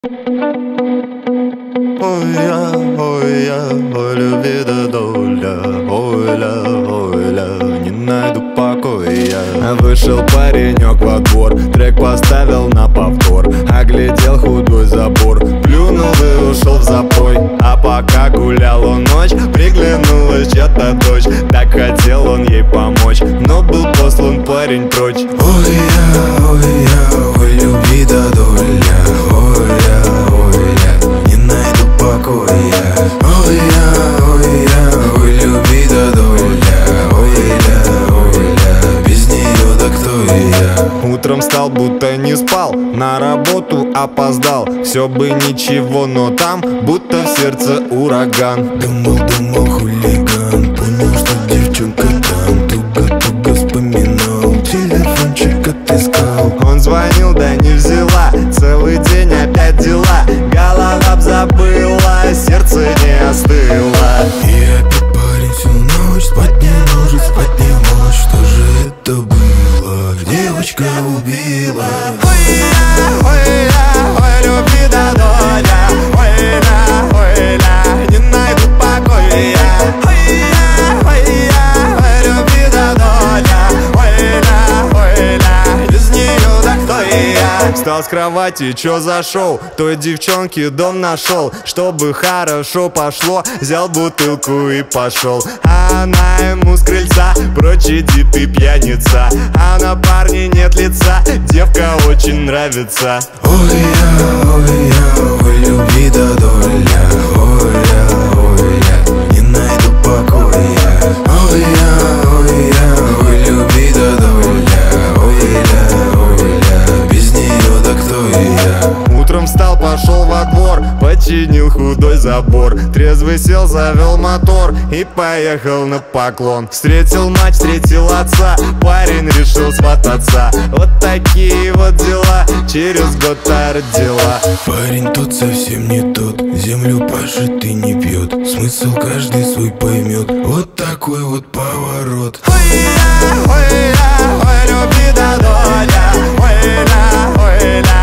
Ой, люби да доля, ой-ля, не найду покоя. Вышел паренек во двор, трек поставил на повтор, оглядел худой забор, плюнул и ушел в запой. А пока гуляла ночь, приглянулась чья-то дочь, так хотел он ей помочь, но был послан парень прочь. Ой, люби да доля, ой-ля, не найду покоя. Ой, люби да доля, ой-ля, без нее да кто я? Утром встал, будто не спал, на работу опоздал. Все бы ничего, но там будто в сердце ураган. Думал, хулиган, понял, что девчонка там. Туго вспоминал, телефончик отыскал. Он звонил, да не взяла, целый день опять дела. Голова б забыла, сердце не остыло. И опять парень всю ночь спать не может, спать не может. Что же это было? Девочка убила. Ой, люби да доля, ой-ля, не найду покоя. Ой, люби да доля, ой-ля, без нее да кто я? Встал с кровати, чё зашел, той девчонке дом нашел. Чтобы хорошо пошло, взял бутылку и пошел. А она ему с крыльца: прочь иди ты, пьяница. А на парне нет лица, девка очень нравится. Ой, люби да доля, ой-ля, не найду покоя. Ой, люби да доля, ой-ля, без нее да кто я? Утром встал, пошел во двор, починил худой забор, трезвый сел, завел мотор и поехал на поклон. Встретил мать, встретил отца, парень решил свататься. Вот такие вот дела, через год родила. Парень тот совсем не тот, землю пашет и не пьет. Смысл каждый свой поймет, вот такой вот поворот. Ой, люби да доля, ой-ля,